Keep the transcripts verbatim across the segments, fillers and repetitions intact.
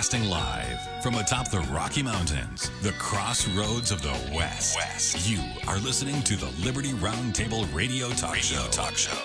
Broadcasting live from atop the Rocky Mountains, the crossroads of the West. West. You are listening to the Liberty Roundtable Radio Talk Radio Show. Talk Show.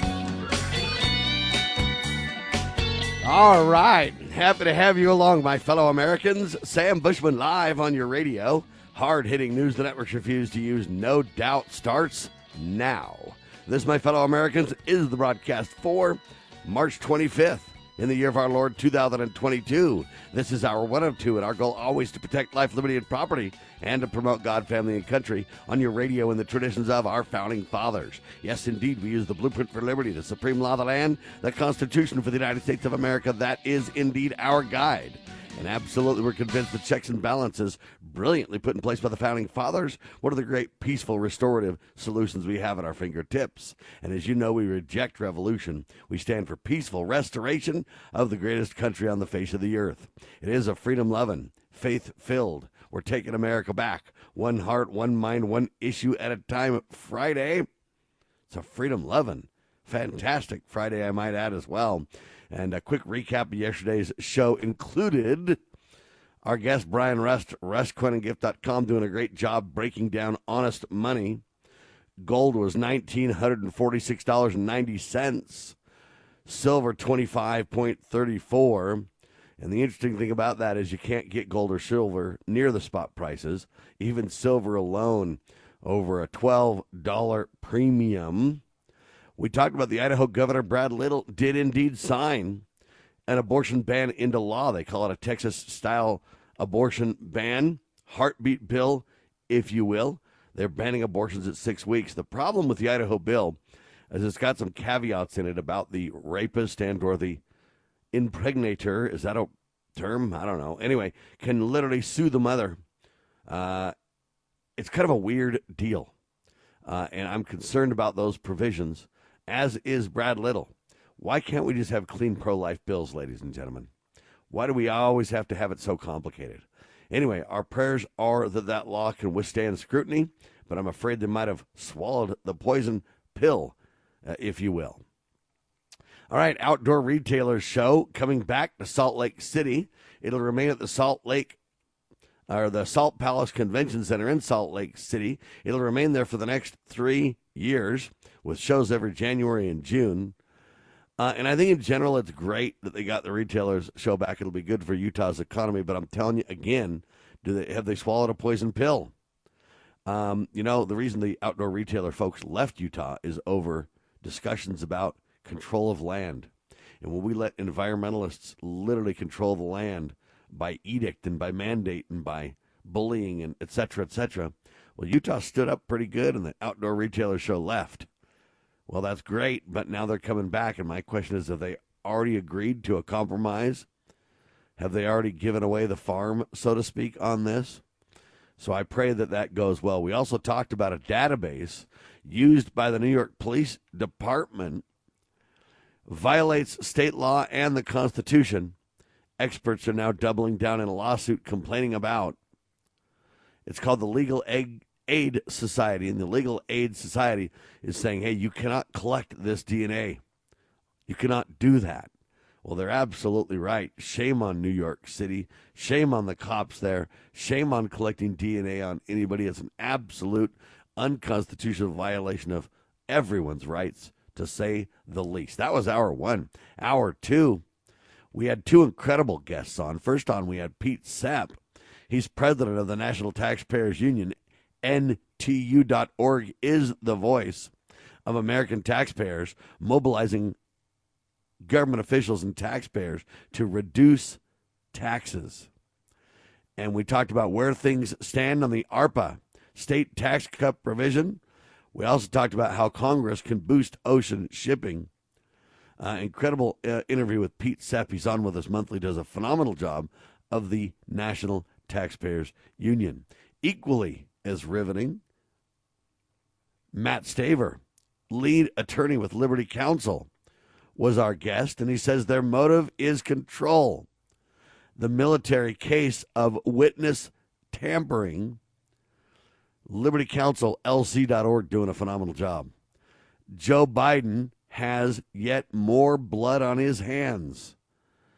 All right. Happy to have you along, my fellow Americans. Sam Bushman live on your radio. Hard-hitting news the networks refuse to use, no doubt, starts now. This, my fellow Americans, is the broadcast for March twenty-fifth. In the year of our Lord, two thousand twenty-two. This is our one oh two, and our goal always to protect life, liberty, and property, and to promote God, family, and country on your radio in the traditions of our founding fathers. Yes, indeed, we use the blueprint for liberty, the supreme law of the land, the Constitution for the United States of America. That is indeed our guide. And absolutely, we're convinced the checks and balances brilliantly put in place by the founding fathers. What are the great peaceful restorative solutions we have at our fingertips? And as you know, we reject revolution. We stand for peaceful restoration of the greatest country on the face of the earth. It is a freedom-loving, faith-filled, we're taking America back. One heart, one mind, one issue at a time. Friday. It's a freedom-loving, fantastic Friday, I might add, as well. And a quick recap of yesterday's show included our guest, Brian Rust, Rust Coin and Gift dot com, doing a great job breaking down honest money. Gold was one thousand nine hundred forty-six dollars and ninety cents. Silver, twenty-five thirty-four. And the interesting thing about that is you can't get gold or silver near the spot prices. Even silver alone over a twelve dollars premium. We talked about the Idaho Governor, Brad Little, did indeed sign an abortion ban into law. They call it a Texas-style abortion ban, heartbeat bill, if you will. They're banning abortions at six weeks. The problem with the Idaho bill is it's got some caveats in it about the rapist and or the impregnator. Is that a term? I don't know. Anyway, can literally sue the mother. Uh, it's kind of a weird deal, uh, and I'm concerned about those provisions, as is Brad Little. Why can't we just have clean pro-life bills, ladies and gentlemen? Why do we always have to have it so complicated? Anyway, our prayers are that that law can withstand scrutiny, but I'm afraid they might have swallowed the poison pill, uh, if you will. All right, Outdoor Retailers Show coming back to Salt Lake City. It'll remain at the Salt Lake or the Salt Palace Convention Center in Salt Lake City. It'll remain there for the next three years with shows every January and June. Uh, and I think in general it's great that they got the retailers show back. It'll be good for Utah's economy. But I'm telling you again, do they have they swallowed a poison pill? Um, you know, the reason the outdoor retailer folks left Utah is over discussions about control of land. And when we let environmentalists literally control the land by edict and by mandate and by bullying and et cetera, et cetera, well, Utah stood up pretty good and the outdoor retailer show left. Well, that's great, but now they're coming back, and my question is, have they already agreed to a compromise? Have they already given away the farm, so to speak, on this? So I pray that that goes well. We also talked about a database used by the New York Police Department, violates state law and the Constitution. Experts are now doubling down in a lawsuit complaining about. It's called the Legal Aid Society, and the Legal Aid Society is saying, hey, you cannot collect this D N A. You cannot do that. Well, they're absolutely right. Shame on New York City. Shame on the cops there. Shame on collecting D N A on anybody. It's an absolute unconstitutional violation of everyone's rights, to say the least. That was hour one. Hour two, we had two incredible guests on. First on, we had Pete Sepp. He's president of the National Taxpayers Union. N T U dot org is the voice of American taxpayers, mobilizing government officials and taxpayers to reduce taxes. And we talked about where things stand on the ARPA state tax cut provision. We also talked about how Congress can boost ocean shipping. Uh, incredible uh, interview with Pete Sepp. He's on with us monthly, does a phenomenal job of the National Taxpayers Union. Equally as riveting, Matt Staver, lead attorney with Liberty Counsel, was our guest, and he says their motive is control. The military case of witness tampering. Liberty Counsel, L C dot org, doing a phenomenal job. Joe Biden has yet more blood on his hands.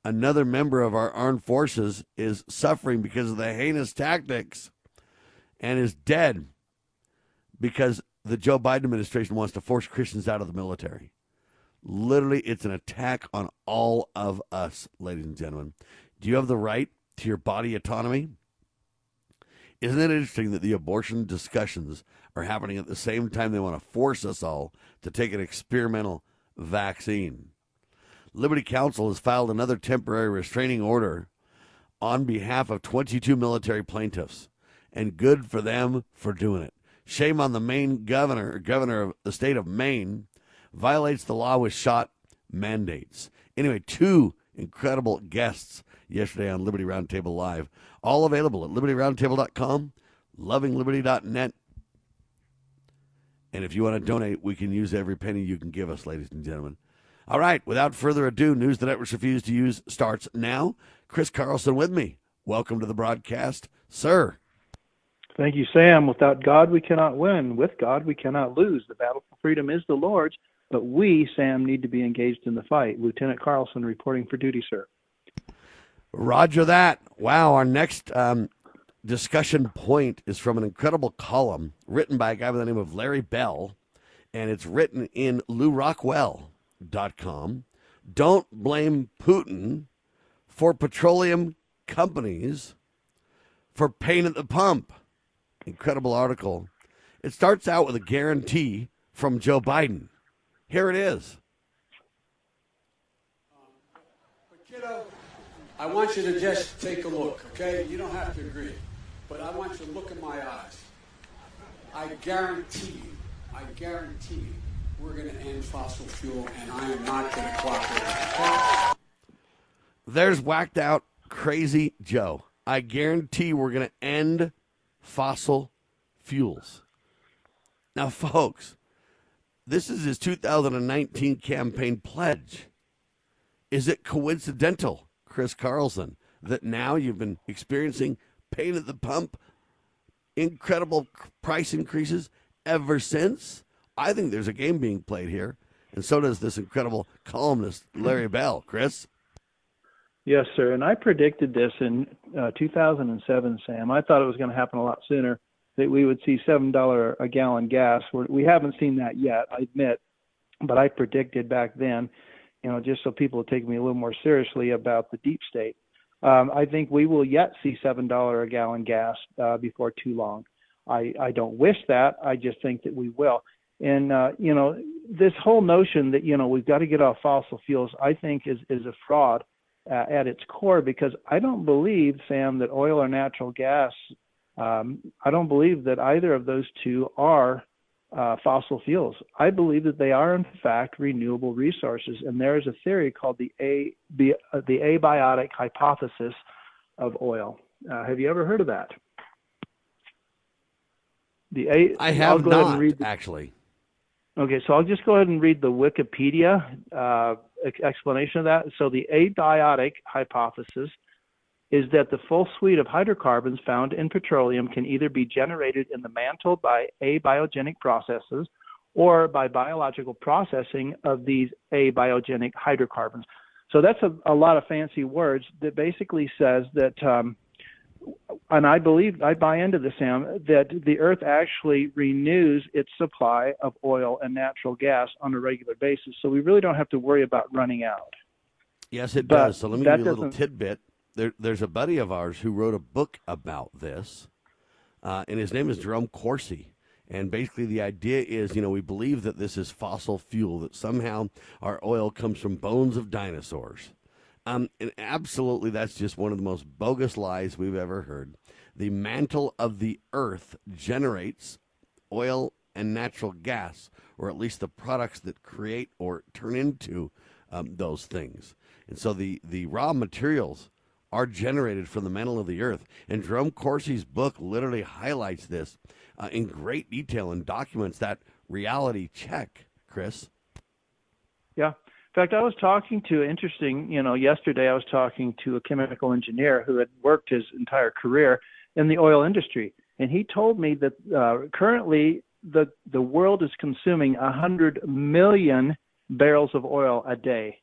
another member of our armed forces is suffering because of the heinous tactics and is dead because the Joe Biden administration wants to force Christians out of the military. Literally, it's an attack on all of us, ladies and gentlemen. Do you have the right to your body autonomy? Isn't it interesting that the abortion discussions are happening at the same time they want to force us all to take an experimental vaccine? Liberty Counsel has filed another temporary restraining order on behalf of twenty-two military plaintiffs, and good for them for doing it. Shame on the Maine governor, governor of the state of Maine, violates the law with shot mandates. Anyway, two incredible guests yesterday on Liberty Roundtable Live, all available at liberty roundtable dot com, loving liberty dot net. And if you want to donate, we can use every penny you can give us, ladies and gentlemen. All right, without further ado, news the networks refuse to use starts now. Chris Carlson with me. Welcome to the broadcast, sir. Thank you, Sam. Without God, we cannot win. With God, we cannot lose. The battle for freedom is the Lord's, but we, Sam, need to be engaged in the fight. Lieutenant Carlson reporting for duty, sir. Roger that. Wow, our next um, discussion point is from an incredible column written by a guy by the name of Larry Bell, and it's written in lou rockwell dot com. Don't blame Putin for petroleum companies for pain at the pump. Incredible article. It starts out with a guarantee from Joe Biden. Here it is. Um, but kiddo, I want you to just take a look, okay? You don't have to agree, but I want you to look in my eyes. I guarantee you, I guarantee you, we're going to end fossil fuel, and I am not going to cooperate. Okay? There's whacked out, crazy Joe. I guarantee we're going to end fossil fuels. Now, folks, this is his two thousand nineteen campaign pledge. Is it coincidental, Chris Carlson, that now you've been experiencing pain at the pump, incredible price increases ever since? I think there's a game being played here, and so does this incredible columnist, Larry Bell. Chris? Yes, sir. And I predicted this in uh, two thousand seven, Sam. I thought it was going to happen a lot sooner, that we would see seven dollars a gallon gas. We're, we haven't seen that yet, I admit, but I predicted back then, you know, just so people would take me a little more seriously about the deep state. Um, I think we will yet see seven dollars a gallon gas uh, before too long. I, I don't wish that. I just think that we will. And, uh, you know, this whole notion that, you know, we've got to get off fossil fuels, I think is, is a fraud uh, at its core, because I don't believe, Sam, that oil or natural gas, um, I don't believe that either of those two are uh, fossil fuels. I believe that they are, in fact, renewable resources. And there is a theory called the, a, the, uh, the abiotic hypothesis of oil. Uh, have you ever heard of that? The a, I have I'll go not, ahead and read the, actually. Okay, so I'll just go ahead and read the Wikipedia uh, explanation of that. So the abiotic hypothesis is that the full suite of hydrocarbons found in petroleum can either be generated in the mantle by abiogenic processes or by biological processing of these abiogenic hydrocarbons. So that's a, a lot of fancy words that basically says that, um, and I believe, I buy into this, Sam, that the Earth actually renews its supply of oil and natural gas on a regular basis. So we really don't have to worry about running out. Yes, it But does. So let me that give you a little doesn't- tidbit. There, there's a buddy of ours who wrote a book about this, uh, and his name is Jerome Corsi. And basically the idea is, you know, we believe that this is fossil fuel, that somehow our oil comes from bones of dinosaurs. Um, and absolutely, that's just one of the most bogus lies we've ever heard. The mantle of the earth generates oil and natural gas, or at least the products that create or turn into um, those things. And so the, the raw materials are generated from the mantle of the earth. And Jerome Corsi's book literally highlights this uh, in great detail and documents that reality check, Chris. Yeah. In fact, I was talking to, interesting, you know, yesterday I was talking to a chemical engineer who had worked his entire career in the oil industry. And he told me that uh, currently the, the world is consuming one hundred million barrels of oil a day.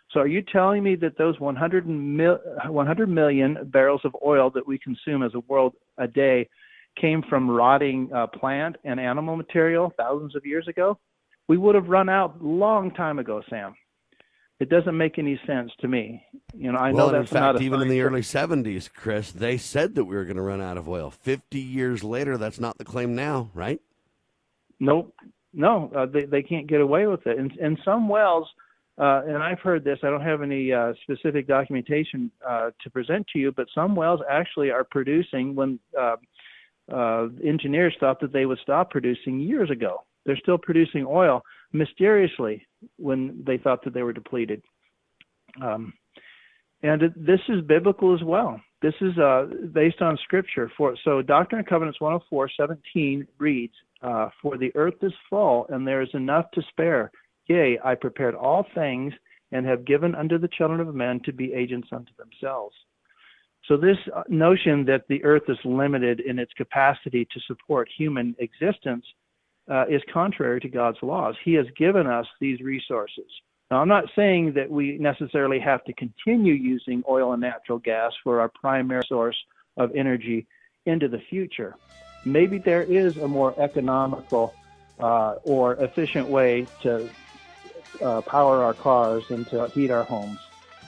So are you telling me that those one hundred, mil, one hundred million barrels of oil that we consume as a world a day came from rotting uh, plant and animal material thousands of years ago? We would have run out long time ago, Sam. It doesn't make any sense to me. You know, I well, know that's in fact, not a even in the scientific- early seventies, Chris, they said that we were going to run out of oil. Fifty years later, that's not the claim now, right? Nope. No, uh, they they can't get away with it. And in some wells. Uh, and I've heard this, I don't have any uh, specific documentation uh, to present to you, but some wells actually are producing when uh, uh, engineers thought that they would stop producing years ago. They're still producing oil mysteriously when they thought that they were depleted. Um, and it, this is biblical as well. This is uh, based on Scripture. For So Doctrine and Covenants one oh four seventeen reads, uh, "For the earth is full, and there is enough to spare. Yea, I prepared all things and have given unto the children of men to be agents unto themselves." So this notion that the earth is limited in its capacity to support human existence uh, is contrary to God's laws. He has given us these resources. Now, I'm not saying that we necessarily have to continue using oil and natural gas for our primary source of energy into the future. Maybe there is a more economical uh, or efficient way to Uh, power our cars and to heat our homes.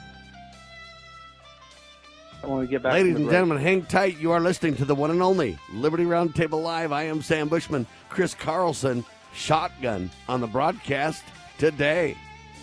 When we get back Ladies to the and break. gentlemen, hang tight. You are listening to the one and only Liberty Roundtable Live. I am Sam Bushman. Chris Carlson, shotgun on the broadcast today.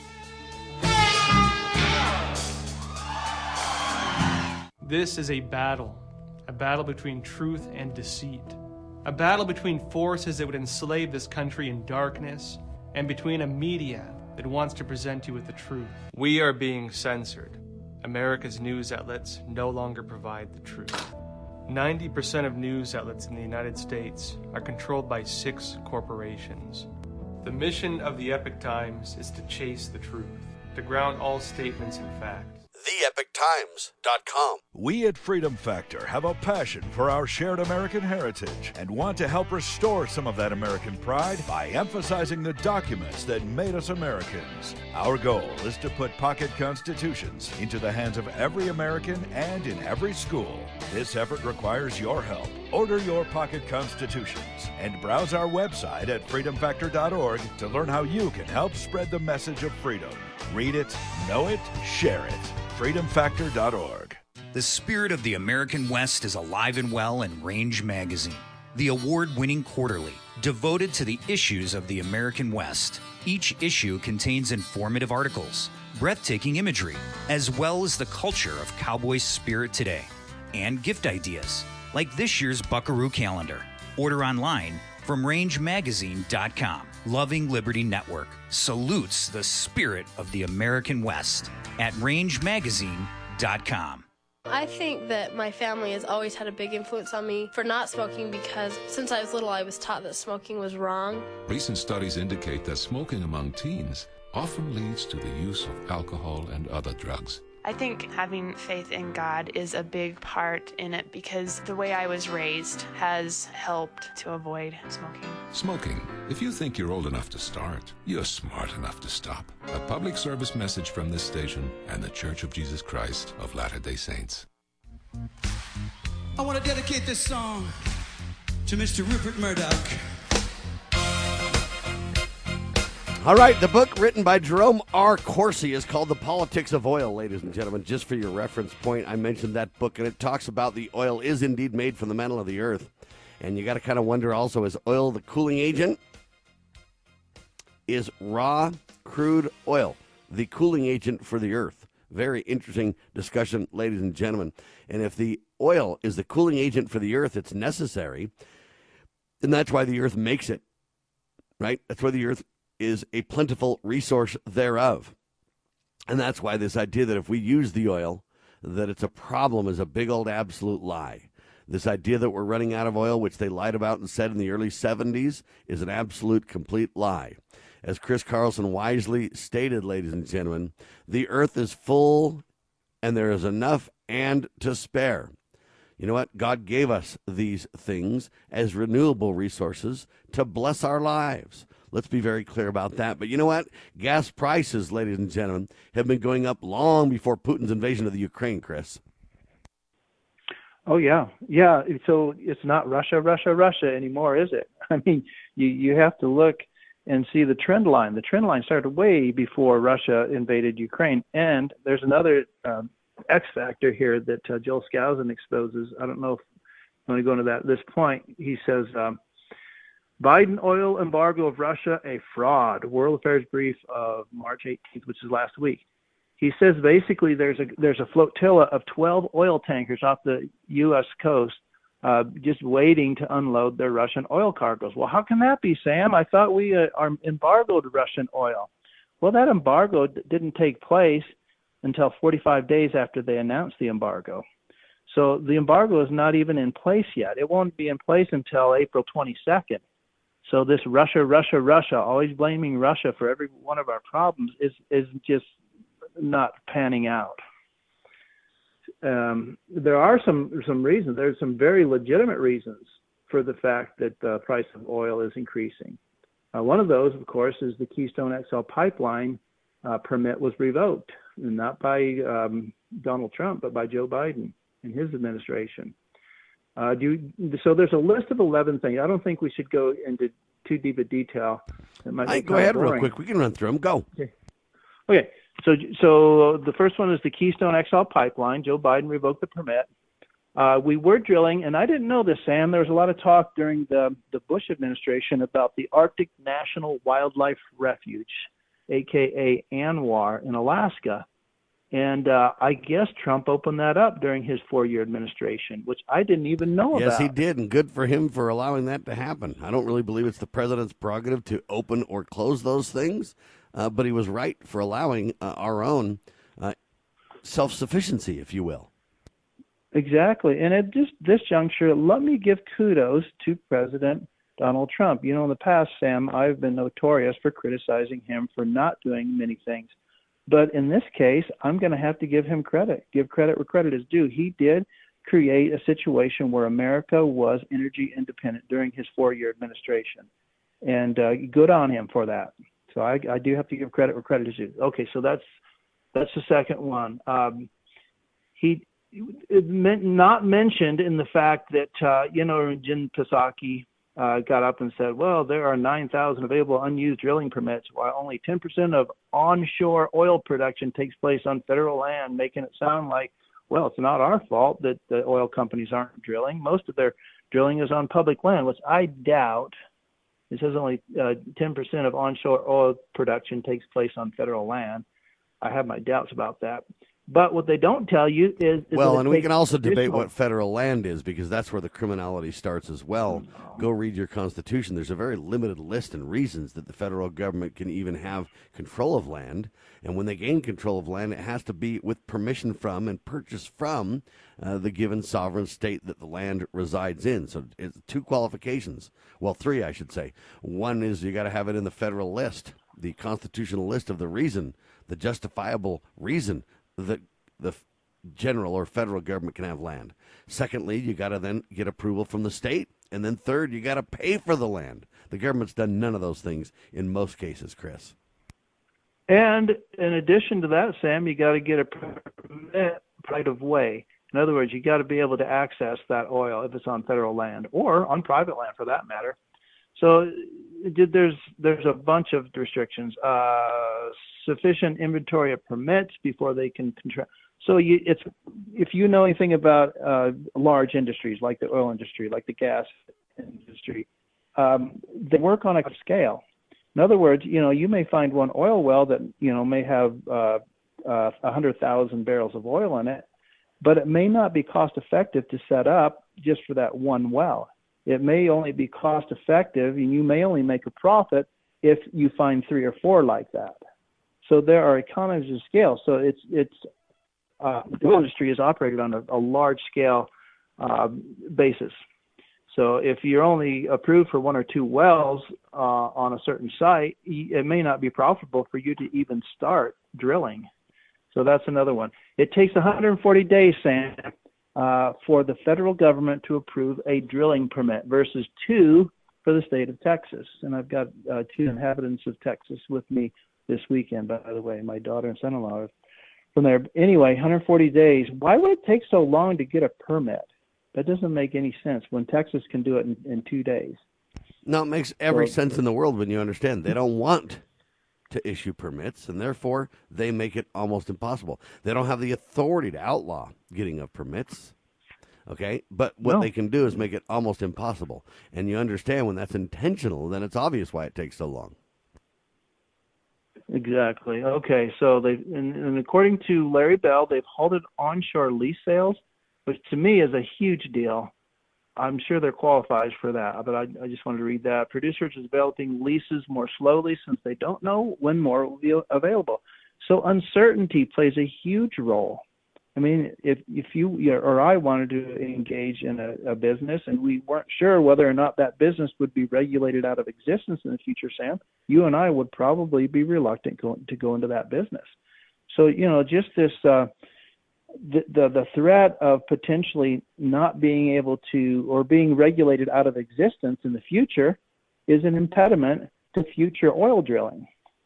This is a battle, a battle between truth and deceit, a battle between forces that would enslave this country in darkness, and between a media that wants to present you with the truth. We are being censored. America's news outlets no longer provide the truth. ninety percent of news outlets in the United States are controlled by six corporations. The mission of the Epoch Times is to chase the truth, to ground all statements in fact. the epoch times dot com. We at Freedom Factor have a passion for our shared American heritage and want to help restore some of that American pride by emphasizing the documents that made us Americans. Our goal is to put pocket constitutions into the hands of every American and in every school. This effort requires your help. Order your pocket constitutions and browse our website at freedom factor dot org to learn how you can help spread the message of freedom. Read it, know it, share it. freedom factor dot org. The spirit of the American West is alive and well in Range Magazine, the award-winning quarterly devoted to the issues of the American West. Each issue contains informative articles, breathtaking imagery, as well as the culture of cowboy spirit today, and gift ideas, like this year's Buckaroo calendar. Order online from range magazine dot com. Loving Liberty Network salutes the spirit of the American West at range magazine dot com. I think that my family has always had a big influence on me for not smoking because since I was little I was taught that smoking was wrong. Recent studies indicate that smoking among teens often leads to the use of alcohol and other drugs. I think having faith in God is a big part in it because the way I was raised has helped to avoid smoking. Smoking. If you think you're old enough to start, you're smart enough to stop. A public service message from this station and the Church of Jesus Christ of Latter-day Saints. I want to dedicate this song to Mister Rupert Murdoch. All right, the book written by Jerome R. Corsi is called The Politics of Oil, ladies and gentlemen. Just for your reference point, I mentioned that book, and it talks about the oil is indeed made from the mantle of the earth. And you got to kind of wonder also, is oil the cooling agent? Is raw crude oil the cooling agent for the earth? Very interesting discussion, ladies and gentlemen. And if the oil is the cooling agent for the earth, it's necessary, and that's why the earth makes it, right? That's why the earth is a plentiful resource thereof. And that's why this idea that if we use the oil, that it's a problem is a big old absolute lie. This idea that we're running out of oil, which they lied about and said in the early seventies, is an absolute complete lie. As Chris Carlson wisely stated, ladies and gentlemen, the earth is full and there is enough and to spare. You know what? God gave us these things as renewable resources to bless our lives. Let's be very clear about that. But you know what? Gas prices, ladies and gentlemen, have been going up long before Putin's invasion of the Ukraine, Chris. Oh, yeah. Yeah. So it's not Russia, Russia, Russia anymore, is it? I mean, you, you have to look and see the trend line. The trend line started way before Russia invaded Ukraine. And there's another um, X factor here that uh, Joel Skousen exposes. I don't know if I'm going to go into that at this point. He says, um, Biden oil embargo of Russia, a fraud. World Affairs brief of March eighteenth, which is last week. He says basically there's a there's a flotilla of twelve oil tankers off the U S coast uh, just waiting to unload their Russian oil cargoes. Well, how can that be, Sam? I thought we uh, are embargoed Russian oil. Well, that embargo d- didn't take place until forty-five days after they announced the embargo. So the embargo is not even in place yet. It won't be in place until April twenty-second. So this Russia, Russia, Russia, always blaming Russia for every one of our problems is, is just not panning out. Um, there are some, some reasons. There's some very legitimate reasons for the fact that the price of oil is increasing. Uh, one of those, of course, is the Keystone X L pipeline uh, permit was revoked, not by um, Donald Trump, but by Joe Biden and his administration. Uh, do you, so there's a list of eleven things. I don't think we should go into too deep a detail. It might I be go ahead boring. real quick. We can run through them. Go. Okay. Okay. So, so the first one is the Keystone X L pipeline. Joe Biden revoked the permit. Uh, we were drilling, and I didn't know this, Sam. There was a lot of talk during the, the Bush administration about the Arctic National Wildlife Refuge, a k a. ANWR, in Alaska. And uh, I guess Trump opened that up during his four-year administration, which I didn't even know yes, about. Yes, he did, and good for him for allowing that to happen. I don't really believe it's the president's prerogative to open or close those things, uh, but he was right for allowing uh, our own uh, self-sufficiency, if you will. Exactly. And at just this juncture, let me give kudos to President Donald Trump. You know, in the past, Sam, I've been notorious for criticizing him for not doing many things. But in this case, I'm going to have to give him credit, give credit where credit is due. He did create a situation where America was energy independent during his four-year administration. And uh, good on him for that. So I, I do have to give credit where credit is due. Okay, so that's that's the second one. Um, he it meant not mentioned in the fact that, uh, you know, Jen Psaki Uh, got up and said, well, there are nine thousand available unused drilling permits, while only ten percent of onshore oil production takes place on federal land, making it sound like, well, it's not our fault that the oil companies aren't drilling. Most of their drilling is on public land, which I doubt. It says only uh, ten percent of onshore oil production takes place on federal land. I have my doubts about that. But what they don't tell you is... is well, and we can also debate what federal land is, because that's where the criminality starts as well. Go read your Constitution. There's a very limited list and reasons that the federal government can even have control of land. And when they gain control of land, it has to be with permission from and purchase from uh, the given sovereign state that the land resides in. So it's two qualifications. Well, three, I should say. One is you got to have it in the federal list, the constitutional list of the reason, the justifiable reason that the general or federal government can have land. Secondly, you got to then get approval from the state. And then third, you got to pay for the land. The government's done none of those things in most cases, Chris. And in addition to that, Sam, you got to get a permit right of way. In other words, you got to be able to access that oil if it's on federal land or on private land for that matter. So there's there's a bunch of restrictions. Uh, sufficient inventory of permits before they can contract. So you, it's if you know anything about uh, large industries like the oil industry, like the gas industry, um, they work on a scale. In other words, you know, you may find one oil well that you know may have uh, uh, one hundred thousand barrels of oil in it, but it may not be cost effective to set up just for that one well. It may only be cost effective, and you may only make a profit if you find three or four like that. So there are economies of scale. So it's it's uh, the oil industry is operated on a, a large scale uh, basis. So if you're only approved for one or two wells uh, on a certain site, it may not be profitable for you to even start drilling. So that's another one. It takes one hundred forty days, Sam, uh, for the federal government to approve a drilling permit versus two for the state of Texas. And I've got uh, two inhabitants of Texas with me this weekend, by the way, my daughter and son-in-law are from there. Anyway, one hundred forty days. Why would it take so long to get a permit? That doesn't make any sense when Texas can do it in, in two days. No, it makes every So- sense in the world when you understand they don't want to issue permits, and therefore they make it almost impossible. They don't have the authority to outlaw getting of permits, okay? But what No. they can do is make it almost impossible. And you understand when that's intentional, then it's obvious why it takes so long. Exactly. Okay, so they and, and according to Larry Bell, they've halted onshore lease sales, which to me is a huge deal. I'm sure they're qualified for that, but I, I just wanted to read that. Producers are developing leases more slowly since they don't know when more will be available. So uncertainty plays a huge role. I mean, if if you or I wanted to engage in a, a business and we weren't sure whether or not that business would be regulated out of existence in the future, Sam, you and I would probably be reluctant go, to go into that business. So, you know, just this uh, the, the the threat of potentially not being able to or being regulated out of existence in the future is an impediment to future oil drilling.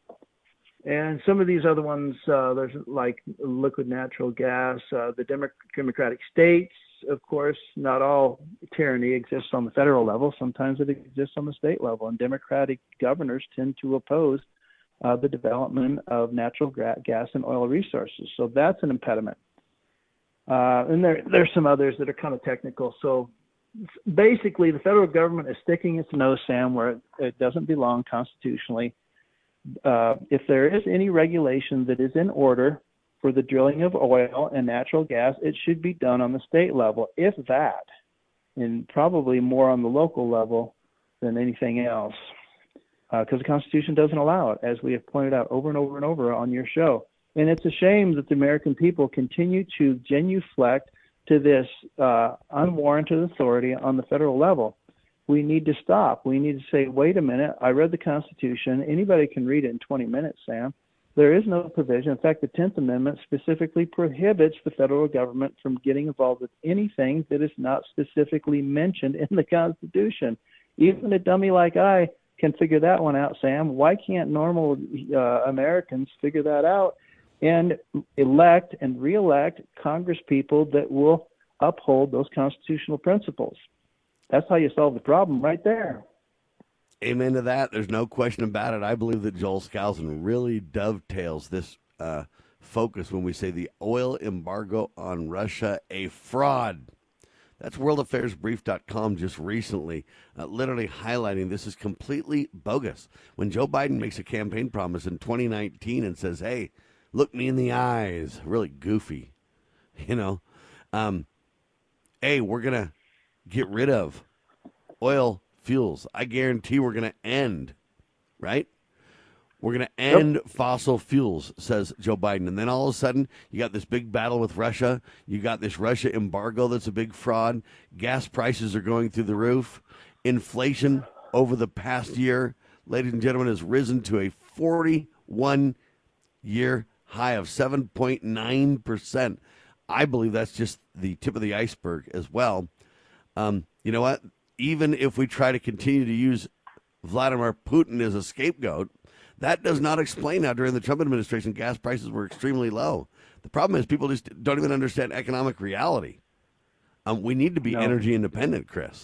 And some of these other ones, uh, there's like liquid natural gas, uh, the Demo- Democratic states, of course, not all tyranny exists on the federal level. Sometimes it exists on the state level, and Democratic governors tend to oppose uh, the development of natural gra- gas and oil resources. So that's an impediment. Uh, and there, there's some others that are kind of technical. So basically, the federal government is sticking its nose, Sam, where it, it doesn't belong constitutionally. Uh, if there is any regulation that is in order for the drilling of oil and natural gas, it should be done on the state level, if that, and probably more on the local level than anything else, because uh, the Constitution doesn't allow it, as we have pointed out over and over and over on your show. And it's a shame that the American people continue to genuflect to this uh, unwarranted authority on the federal level. We need to stop. We need to say, wait a minute, I read the Constitution. Anybody can read it in twenty minutes, Sam. There is no provision. In fact, the tenth Amendment specifically prohibits the federal government from getting involved with anything that is not specifically mentioned in the Constitution. Even a dummy like I can figure that one out, Sam. Why can't normal uh, Americans figure that out and elect and reelect Congress people that will uphold those constitutional principles? That's how you solve the problem right there. Amen to that. There's no question about it. I believe that Joel Skousen really dovetails this uh, focus when we say the oil embargo on Russia, a fraud. That's world affairs brief dot com just recently, uh, literally highlighting this is completely bogus. When Joe Biden makes a campaign promise in twenty nineteen and says, hey, look me in the eyes, really goofy, you know, um, hey, we're going to get rid of oil fuels. I guarantee we're going to end, right? We're going to end yep. fossil fuels, says Joe Biden. And then all of a sudden, you got this big battle with Russia. You got this Russia embargo that's a big fraud. Gas prices are going through the roof. Inflation over the past year, ladies and gentlemen, has risen to a forty-one year high of seven point nine percent. I believe that's just the tip of the iceberg as well. Um, you know what? Even if we try to continue to use Vladimir Putin as a scapegoat, that does not explain how during the Trump administration gas prices were extremely low. The problem is people just don't even understand economic reality. Um, we need to be no. energy independent, Chris.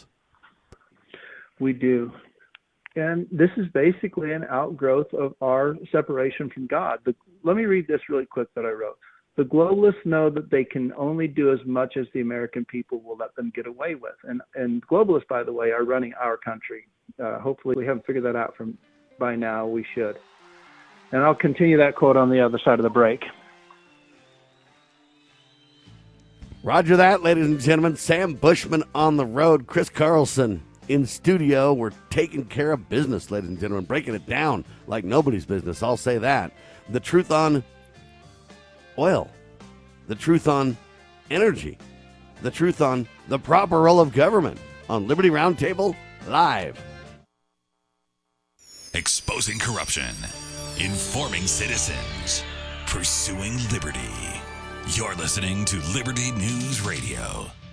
We do. And this is basically an outgrowth of our separation from God. But let me read this really quick that I wrote. The globalists know that they can only do as much as the American people will let them get away with. And and globalists, by the way, are running our country. Uh, hopefully we haven't figured that out from by now. We should. And I'll continue that quote on the other side of the break. Roger that, ladies and gentlemen. Sam Bushman on the road. Chris Carlson in studio. We're taking care of business, ladies and gentlemen. Breaking it down like nobody's business. I'll say that. The truth on oil, the truth on energy, the truth on the proper role of government on Liberty Roundtable Live. Exposing corruption, informing citizens, pursuing liberty. You're listening to Liberty News Radio.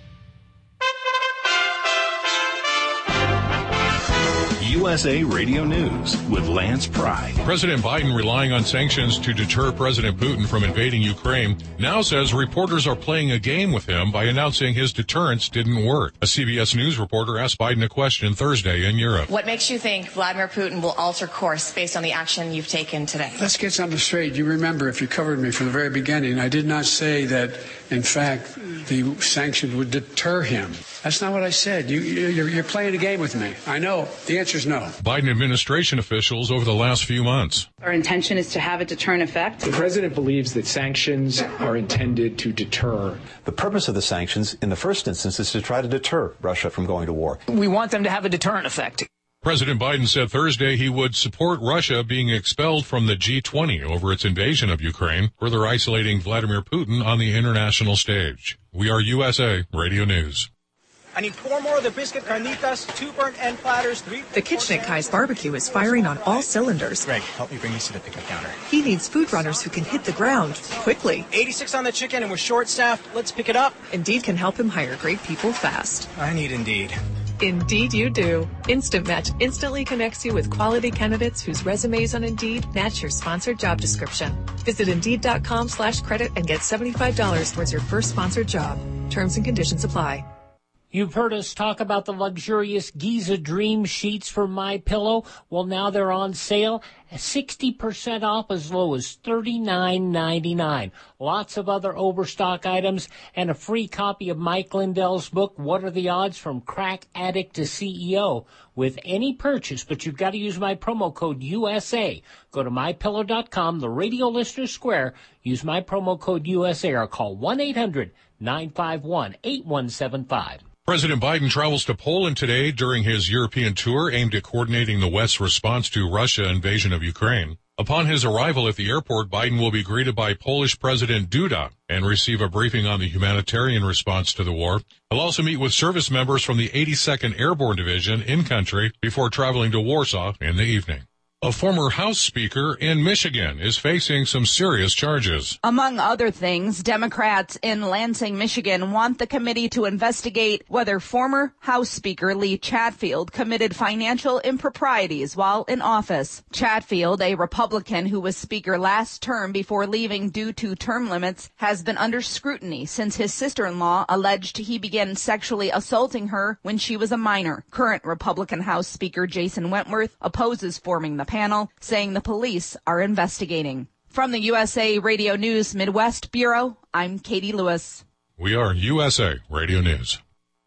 U S A Radio News with Lance Pride. President Biden, relying on sanctions to deter President Putin from invading Ukraine, now says reporters are playing a game with him by announcing his deterrence didn't work. A C B S News reporter asked Biden a question Thursday in Europe. What makes you think Vladimir Putin will alter course based on the action you've taken today? Let's get something straight. You remember, if you covered me from the very beginning, I did not say that, in fact, the sanctions would deter him. That's not what I said. You, you're, you're playing a game with me. I know. The answer is no. Biden administration officials over the last few months. Our intention is to have a deterrent effect. The president believes that sanctions are intended to deter. The purpose of the sanctions, in the first instance, is to try to deter Russia from going to war. We want them to have a deterrent effect. President Biden said Thursday he would support Russia being expelled from the G twenty over its invasion of Ukraine, further isolating Vladimir Putin on the international stage. We are U S A Radio News. I need four more of the biscuit carnitas, two burnt end platters, three... The kitchen at Kai's Barbecue is firing on all cylinders. Greg, help me bring these to the pickup counter. He needs food runners who can hit the ground quickly. eighty-six on the chicken and we're short-staffed. Let's pick it up. Indeed can help him hire great people fast. I need Indeed. Indeed you do. Instant Match instantly connects you with quality candidates whose resumes on Indeed match your sponsored job description. Visit Indeed.com slash credit and get seventy-five dollars towards your first sponsored job. Terms and conditions apply. You've heard us talk about the luxurious Giza Dream Sheets from MyPillow. Well, now they're on sale, sixty percent off as low as thirty-nine ninety-nine. Lots of other overstock items and a free copy of Mike Lindell's book, What Are the Odds? From Crack Addict to C E O, with any purchase, but you've got to use my promo code U S A. Go to my pillow dot com, the Radio Listener Square, use my promo code U S A or call one eight hundred nine five one eight one seven five. President Biden travels to Poland today during his European tour aimed at coordinating the West's response to Russia's invasion of Ukraine. Upon his arrival at the airport, Biden will be greeted by Polish President Duda and receive a briefing on the humanitarian response to the war. He'll also meet with service members from the eighty-second Airborne Division in country before traveling to Warsaw in the evening. A former House Speaker in Michigan is facing some serious charges. Among other things, Democrats in Lansing, Michigan want the committee to investigate whether former House Speaker Lee Chatfield committed financial improprieties while in office. Chatfield, a Republican who was Speaker last term before leaving due to term limits, has been under scrutiny since his sister-in-law alleged he began sexually assaulting her when she was a minor. Current Republican House Speaker Jason Wentworth opposes forming the panel, saying the police are investigating. From the U S A Radio News Midwest Bureau, I'm Katie Lewis. We are U S A Radio News.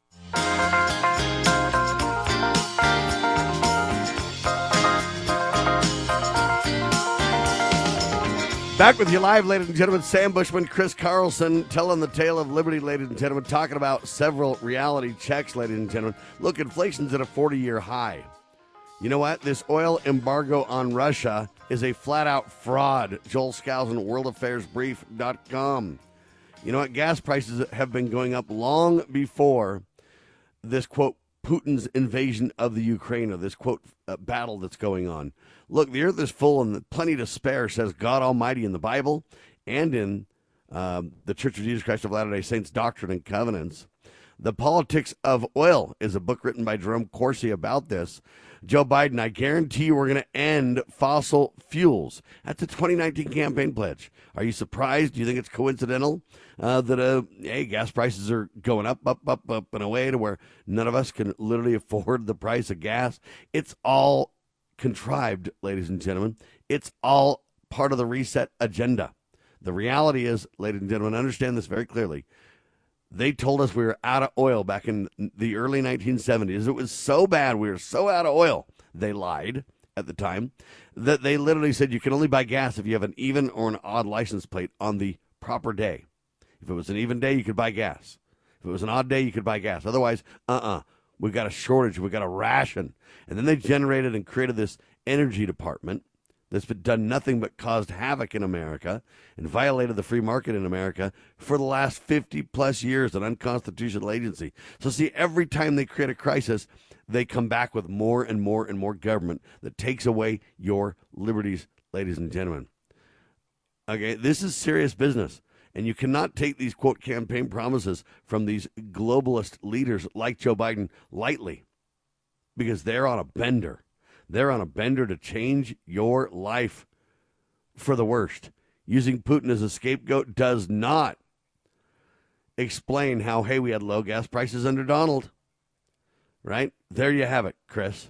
Back with you live, ladies and gentlemen. Sam Bushman, Chris Carlson, telling the tale of liberty, ladies and gentlemen, talking about several reality checks, ladies and gentlemen. Look, inflation's at a forty-year high. You know what? This oil embargo on Russia is a flat-out fraud. Joel Skousen, world affairs brief dot com. You know what? Gas prices have been going up long before this, quote, Putin's invasion of the Ukraine, or this, quote, uh, battle that's going on. Look, the earth is full and plenty to spare, says God Almighty in the Bible and in um, the Church of Jesus Christ of Latter-day Saints Doctrine and Covenants. The Politics of Oil is a book written by Jerome Corsi about this. Joe Biden, I guarantee you we're going to end fossil fuels. That's a twenty nineteen campaign pledge. Are you surprised? Do you think it's coincidental uh, that, uh, hey, gas prices are going up, up, up, up, and away to where none of us can literally afford the price of gas? It's all contrived, ladies and gentlemen. It's all part of the reset agenda. The reality is, ladies and gentlemen, understand this very clearly. They told us we were out of oil back in the early nineteen seventies. It was so bad, we were so out of oil, they lied at the time, that they literally said you can only buy gas if you have an even or an odd license plate on the proper day. If it was an even day, you could buy gas. If it was an odd day, you could buy gas. Otherwise, uh-uh, we've got a shortage, we've got a ration. And then they generated and created this energy department that's been done nothing but caused havoc in America and violated the free market in America for the last fifty plus years, an unconstitutional agency. So see, every time they create a crisis, they come back with more and more and more government that takes away your liberties, ladies and gentlemen. Okay, this is serious business. And you cannot take these, quote, campaign promises from these globalist leaders like Joe Biden lightly, because they're on a bender. They're on a bender to change your life for the worst. Using Putin as a scapegoat does not explain how, hey, we had low gas prices under Donald. Right? There you have it, Chris.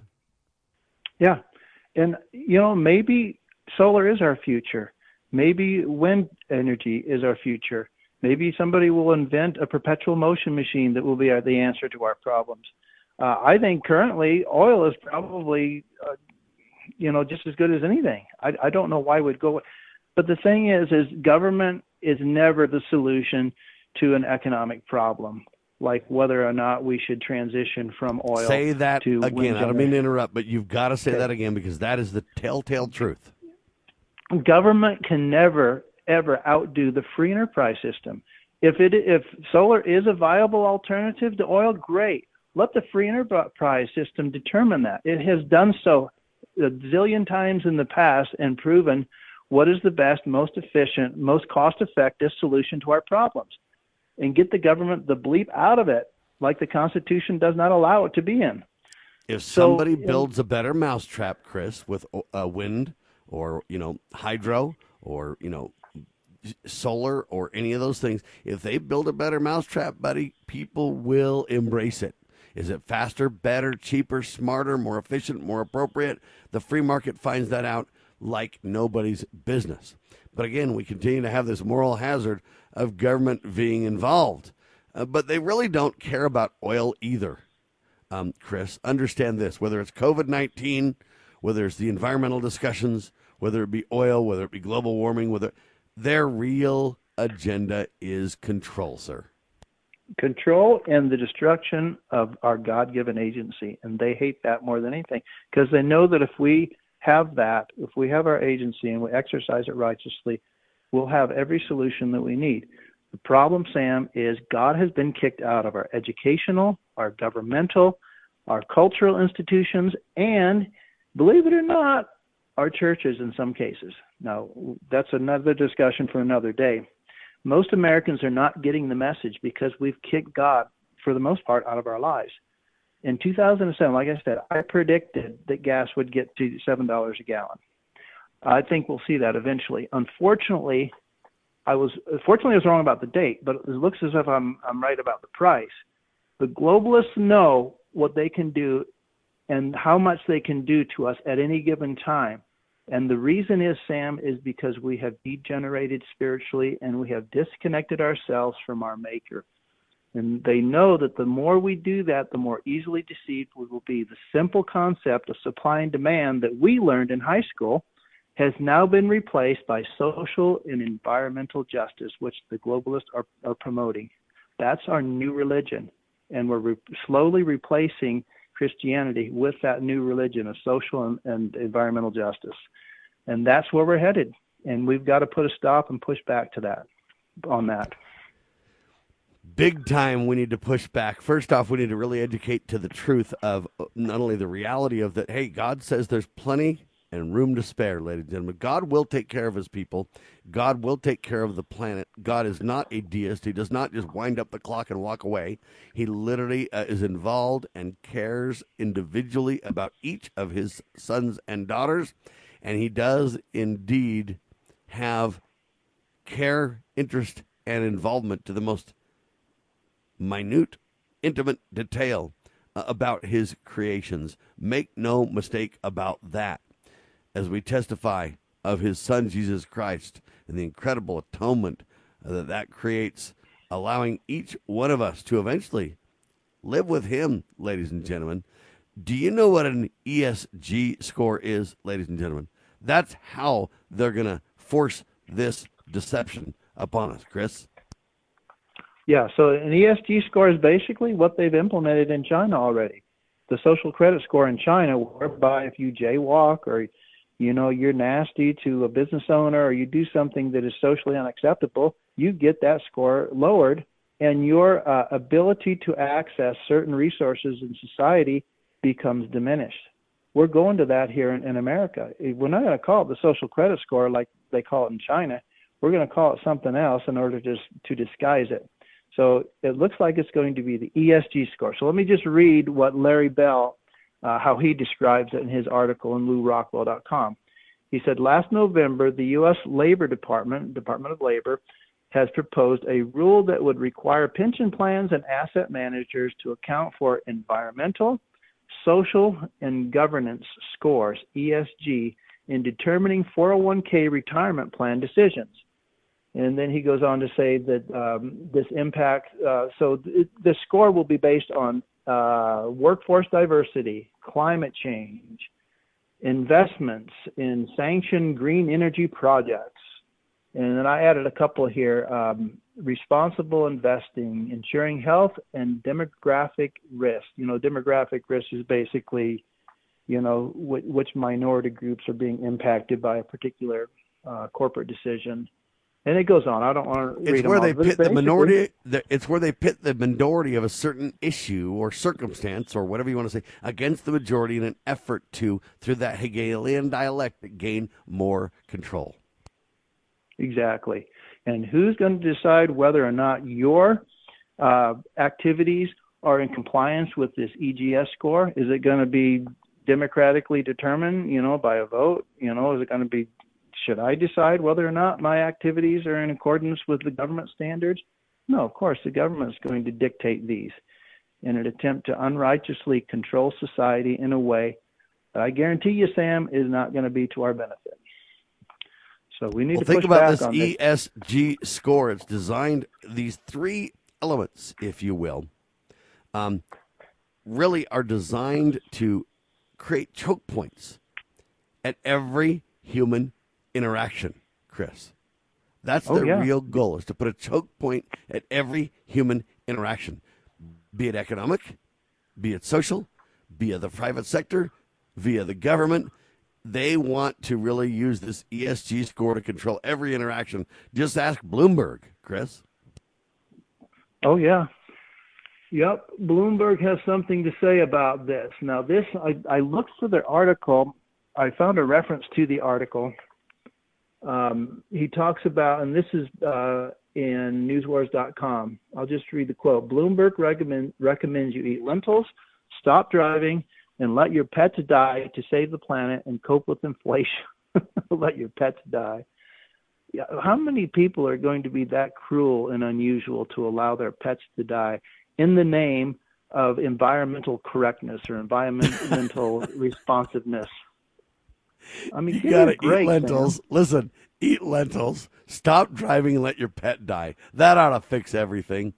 Yeah. And, you know, maybe solar is our future. Maybe wind energy is our future. Maybe somebody will invent a perpetual motion machine that will be our, the answer to our problems. Uh, I think currently oil is probably, uh, you know, just as good as anything. I, I don't know why we'd go. But the thing is, is government is never the solution to an economic problem, like whether or not we should transition from oil Say that to again. wind I don't mean to generation. interrupt, but you've got to say Okay. that again because that is the telltale truth. Government can never, ever outdo the free enterprise system. If it if solar is a viable alternative to oil, great. Let the free enterprise system determine that. It has done so a zillion times in the past and proven what is the best, most efficient, most cost-effective solution to our problems. And get the government the bleep out of it, like the Constitution does not allow it to be in. If So, somebody you know- builds a better mousetrap, Chris, with uh, wind or, you know, hydro or, you know, solar or any of those things, if they build a better mousetrap, buddy, people will embrace it. Is it faster, better, cheaper, smarter, more efficient, more appropriate? The free market finds that out like nobody's business. But again, we continue to have this moral hazard of government being involved. Uh, but they really don't care about oil either, um, Chris. Understand this, whether it's COVID nineteen, whether it's the environmental discussions, whether it be oil, whether it be global warming, whether their real agenda is control, sir. Control and the destruction of our God-given agency. And they hate that more than anything because they know that if we have that, if we have our agency and we exercise it righteously, we'll have every solution that we need. The problem, Sam, is God has been kicked out of our educational, our governmental, our cultural institutions, and, believe it or not, our churches in some cases. Now, that's another discussion for another day. Most Americans are not getting the message because we've kicked God, for the most part, out of our lives. In two thousand seven, like I said, I predicted that gas would get to seven dollars a gallon. I think we'll see that eventually. Unfortunately, I was fortunately I was wrong about the date, but it looks as if I'm I'm right about the price. The globalists know what they can do and how much they can do to us at any given time. And the reason is, Sam, is because we have degenerated spiritually and we have disconnected ourselves from our Maker. And they know that the more we do that, the more easily deceived we will be. The simple concept of supply and demand that we learned in high school has now been replaced by social and environmental justice, which the globalists are, are promoting. That's our new religion. And we're re- slowly replacing Christianity with that new religion of social and, and environmental justice. And that's where we're headed. And we've got to put a stop and push back to that, on that. Big time we need to push back. First off, we need to really educate to the truth of not only the reality of that, hey, God says there's plenty and room to spare, ladies and gentlemen. God will take care of his people. God will take care of the planet. God is not a deist. He does not just wind up the clock and walk away. He literally uh, is involved and cares individually about each of his sons and daughters. And he does indeed have care, interest, and involvement to the most minute, intimate detail uh, about his creations. Make no mistake about that. As we testify of his son, Jesus Christ, and the incredible atonement uh, that that creates, allowing each one of us to eventually live with him, ladies and gentlemen. Do you know what an E S G score is, ladies and gentlemen? That's how they're going to force this deception upon us, Chris. Yeah, so an E S G score is basically what they've implemented in China already. The social credit score in China, whereby if you jaywalk or, you know, you're nasty to a business owner or you do something that is socially unacceptable, you get that score lowered, and your uh, ability to access certain resources in society becomes diminished. We're going to that here in, in America. We're not going to call it the social credit score like they call it in China. We're going to call it something else in order to, to disguise it. So it looks like it's going to be the E S G score. So let me just read what Larry Bell uh, how he describes it in his article in lou rockwell dot com. He said, last November, the U S Labor Department, Department of Labor, has proposed a rule that would require pension plans and asset managers to account for environmental, social, and governance scores, E S G, in determining four oh one k retirement plan decisions. And then he goes on to say that um, this impact, uh, so th- the score will be based on uh, workforce diversity, climate change, investments in sanctioned green energy projects. And then I added a couple here, um, responsible investing, ensuring health and demographic risk. You know, demographic risk is basically, you know, wh- which minority groups are being impacted by a particular uh, corporate decision. And it goes on. I don't want to read It's where them they all, pit the minority. The, it's where they pit the minority of a certain issue or circumstance or whatever you want to say against the majority in an effort to, through that Hegelian dialectic, gain more control. Exactly. And who's going to decide whether or not your uh, activities are in compliance with this E G S score? Is it going to be democratically determined, you know, by a vote? You know, is it going to be, should I decide whether or not my activities are in accordance with the government standards? No, of course, the government is going to dictate these in an attempt to unrighteously control society in a way that I guarantee you, Sam, is not going to be to our benefit. So we need well, to think push about back this on E S G score. It's designed, these three elements, if you will, um, really are designed to create choke points at every human interaction, Chris. That's Oh, their yeah. real goal, is to put a choke point at every human interaction, be it economic, be it social, be it the private sector, via the government. They want to really use this E S G score to control every interaction. Just ask Bloomberg, Chris. Oh, yeah. Yep. Bloomberg has something to say about this. Now, this, I, I looked for the article. I found a reference to the article. Um, he talks about, and this is uh, in newswars dot com. I'll just read the quote. Bloomberg recommend, recommends you eat lentils, stop driving, and let your pets die to save the planet and cope with inflation. Let your pets die. Yeah, how many people are going to be that cruel and unusual to allow their pets to die in the name of environmental correctness or environmental responsiveness? I mean, You got to great, eat lentils. Sam. Listen, eat lentils, stop driving, and let your pet die. That ought to fix everything.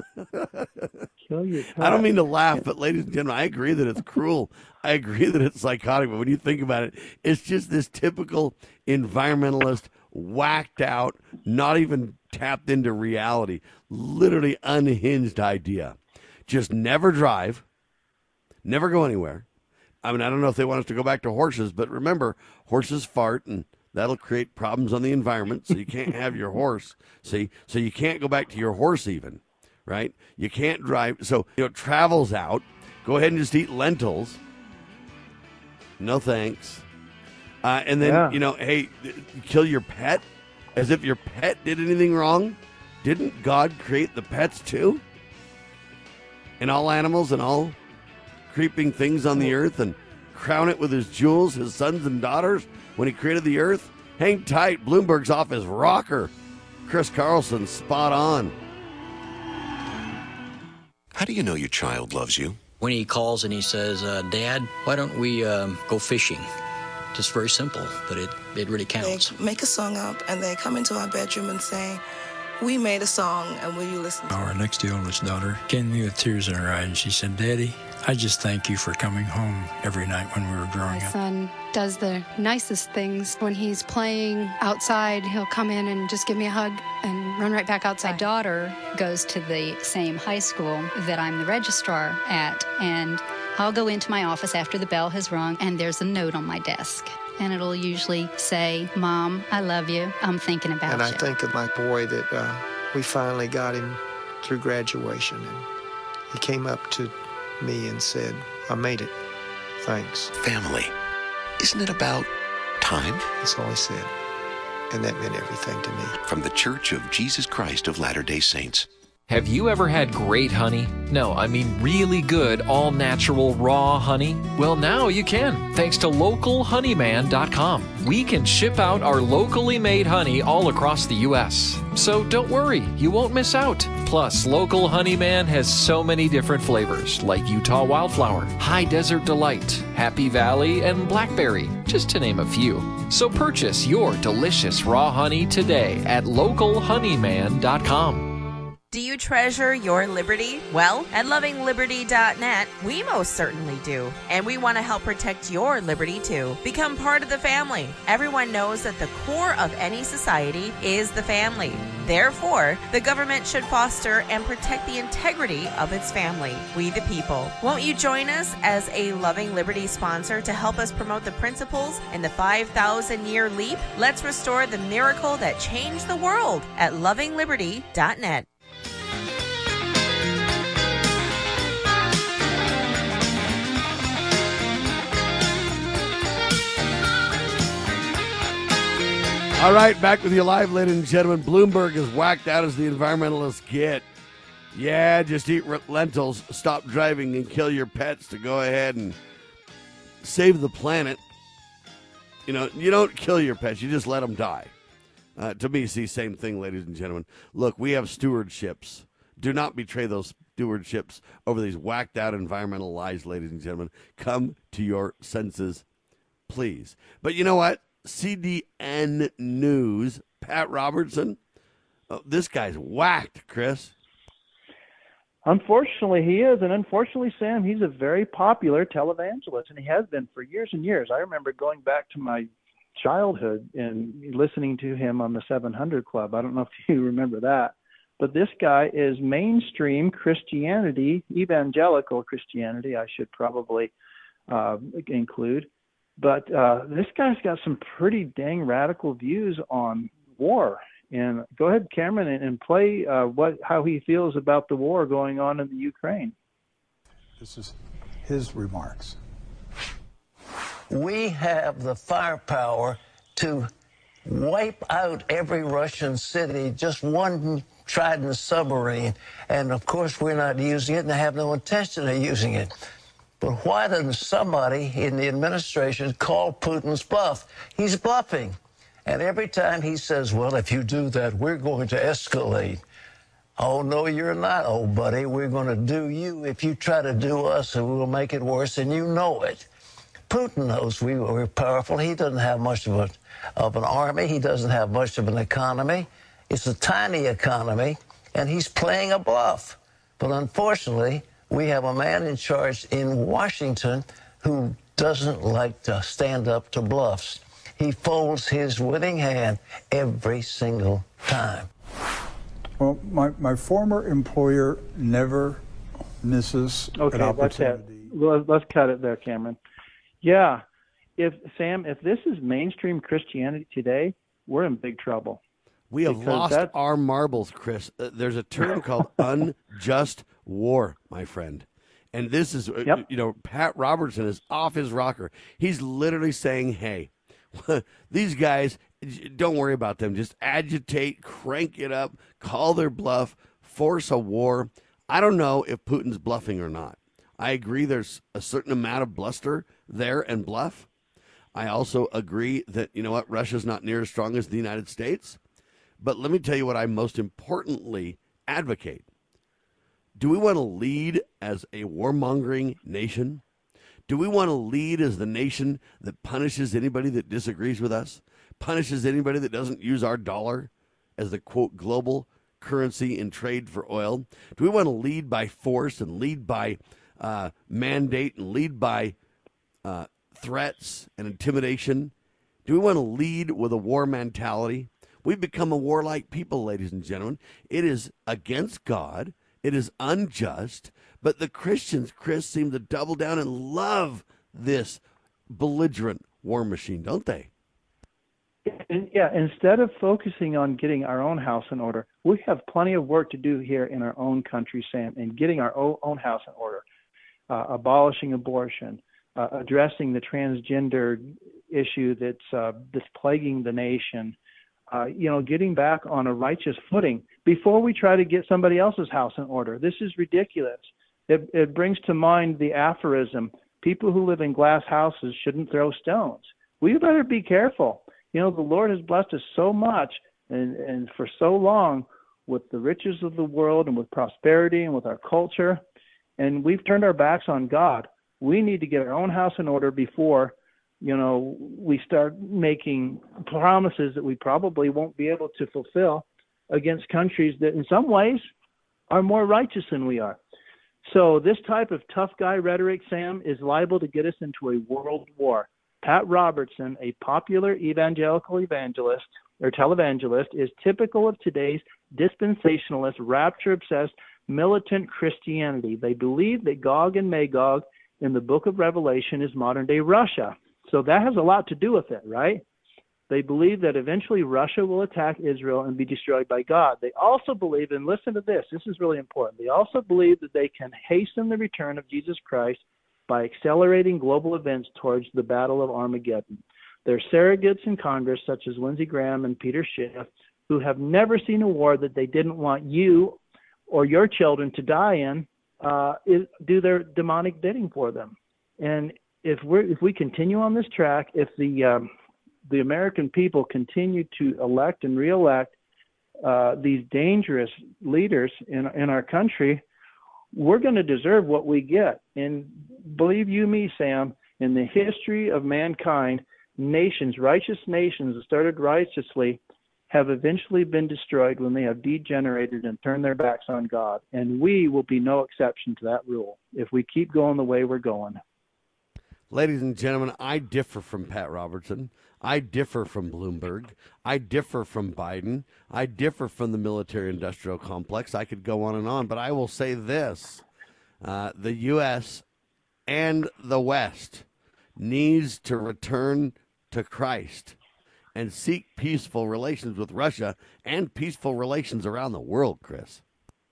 Kill your pet. I don't mean to laugh, but ladies and gentlemen, I agree that it's cruel. I agree that it's psychotic, but when you think about it, it's just this typical environmentalist, whacked out, not even tapped into reality, literally unhinged idea. Just never drive, never go anywhere. I mean, I don't know if they want us to go back to horses, but remember, horses fart, and that'll create problems on the environment, so you can't have your horse, see? So you can't go back to your horse even, right? You can't drive. So, you know, travel's out. Go ahead and just eat lentils. No thanks. Uh, and then, Yeah. you know, hey, kill your pet as if your pet did anything wrong. Didn't God create the pets too? And all animals and all creeping things on the earth, and crown it with his jewels, his sons and daughters, when he created the earth? Hang tight. Bloomberg's off his rocker. Chris Carlson, spot on. How do you know your child loves you? When he calls and he says, uh, Dad, why don't we um, go fishing? Just very simple, but it, it really counts. They make a song up and they come into our bedroom and say, we made a song and will you listen to it? Our next to oldest daughter came to me with tears in her eyes, and she said, Daddy, I just thank you for coming home every night when we were growing My up. son does the nicest things. When he's playing outside, he'll come in and just give me a hug and run right back outside. My daughter goes to the same high school that I'm the registrar at, and I'll go into my office after the bell has rung, and there's a note on my desk. And it'll usually say, Mom, I love you. I'm thinking about and you. I think of my boy that uh, we finally got him through graduation. And he came up to me and said, I made it. Thanks. Family. Isn't it about time? That's all he said. And that meant everything to me. From the Church of Jesus Christ of Latter-day Saints. Have you ever had great honey? No, I mean really good, all-natural, raw honey? Well, now you can, thanks to local honeyman dot com. We can ship out our locally made honey all across the U S So don't worry, you won't miss out. Plus, Local Honeyman has so many different flavors, like Utah Wildflower, High Desert Delight, Happy Valley, and Blackberry, just to name a few. So purchase your delicious raw honey today at local honeyman dot com. Do you treasure your liberty? Well, at loving liberty dot net, we most certainly do. And we want to help protect your liberty too. Become part of the family. Everyone knows that the core of any society is the family. Therefore, the government should foster and protect the integrity of its family, we the people. Won't you join us as a Loving Liberty sponsor to help us promote the principles in the five thousand year leap? Let's restore the miracle that changed the world at loving liberty dot net. All right, back with you live, ladies and gentlemen. Bloomberg is whacked out as the environmentalists get. Yeah, just eat lentils, stop driving, and kill your pets to go ahead and save the planet. You know, you don't kill your pets, you just let them die. Uh, to me, see, same thing, ladies and gentlemen. Look, we have stewardships. Do not betray those stewardships over these whacked out environmental lies, ladies and gentlemen. Come to your senses, please. But you know what? C D N News, Pat Robertson. Oh, this guy's whacked, Chris. Unfortunately, he is. And unfortunately, Sam, he's a very popular televangelist, and he has been for years and years. I remember going back to my childhood and listening to him on the seven hundred Club. I don't know if you remember that. But this guy is mainstream Christianity, evangelical Christianity, I should probably uh, include. But uh, this guy's got some pretty dang radical views on war. And go ahead, Cameron, and, and play uh, what how he feels about the war going on in the Ukraine. This is his remarks. We have the firepower to wipe out every Russian city, just one Trident submarine. And, of course, we're not using it and have no intention of using it. But why doesn't somebody in the administration call Putin's bluff? He's bluffing. And every time he says, well, if you do that, we're going to escalate. Oh, no, you're not, old buddy. We're going to do you if you try to do us, and we'll make it worse, and you know it. Putin knows we we're powerful. He doesn't have much of, a, of an army. He doesn't have much of an economy. It's a tiny economy, and he's playing a bluff. But unfortunately, we have a man in charge in Washington who doesn't like to stand up to bluffs. He folds his winning hand every single time. Well, my, my former employer never misses okay, an opportunity. Let's, well, let's cut it there, Cameron. Yeah, if Sam, if this is mainstream Christianity today, we're in big trouble. We have lost that's... our marbles, Chris. Uh, there's a term called unjust war, my friend. And this is, uh, yep. you know, Pat Robertson is off his rocker. He's literally saying, hey, these guys, don't worry about them. Just agitate, crank it up, call their bluff, force a war. I don't know if Putin's bluffing or not. I agree there's a certain amount of bluster there and bluff. I also agree that, you know what, Russia's not near as strong as the United States. But let me tell you what I most importantly advocate. Do we want to lead as a warmongering nation? Do we want to lead as the nation that punishes anybody that disagrees with us, punishes anybody that doesn't use our dollar as the, quote, global currency in trade for oil? Do we want to lead by force and lead by uh, mandate and lead by uh, threats and intimidation? Do we want to lead with a war mentality? We've become a warlike people, ladies and gentlemen. It is against God. It is unjust. But the Christians, Chris, seem to double down and love this belligerent war machine, don't they? Yeah, instead of focusing on getting our own house in order, we have plenty of work to do here in our own country, Sam, in getting our own house in order, uh, abolishing abortion, uh, addressing the transgender issue that's uh, that's plaguing the nation, uh, you know, getting back on a righteous footing before we try to get somebody else's house in order. This is ridiculous. It, it brings to mind the aphorism, people who live in glass houses shouldn't throw stones. We better be careful. You know, the Lord has blessed us so much and, and for so long with the riches of the world and with prosperity and with our culture, and we've turned our backs on God. We need to get our own house in order before, you know, we start making promises that we probably won't be able to fulfill against countries that in some ways are more righteous than we are. So this type of tough guy rhetoric, Sam, is liable to get us into a world war. Pat Robertson, a popular evangelical evangelist or televangelist, is typical of today's dispensationalist, rapture-obsessed, militant Christianity. They believe that Gog and Magog in the book of Revelation is modern-day Russia. So that has a lot to do with it, right? They believe that eventually Russia will attack Israel and be destroyed by God. They also believe, and listen to this, this is really important, they also believe that they can hasten the return of Jesus Christ by accelerating global events towards the Battle of Armageddon. There are surrogates in Congress, such as Lindsey Graham and Peter Schiff, who have never seen a war that they didn't want you or your children to die in, uh, is, do their demonic bidding for them. And if we if we continue on this track, if the um, the American people continue to elect and reelect uh, these dangerous leaders in in our country, we're going to deserve what we get. And believe you me, Sam, in the history of mankind, nations, righteous nations that started righteously, have eventually been destroyed when they have degenerated and turned their backs on God. And we will be no exception to that rule if we keep going the way we're going. Ladies and gentlemen, I differ from Pat Robertson. I differ from Bloomberg. I differ from Biden. I differ from the military-industrial complex. I could go on and on, but I will say this. Uh, the U S and the West needs to return to Christ and seek peaceful relations with Russia and peaceful relations around the world, Chris.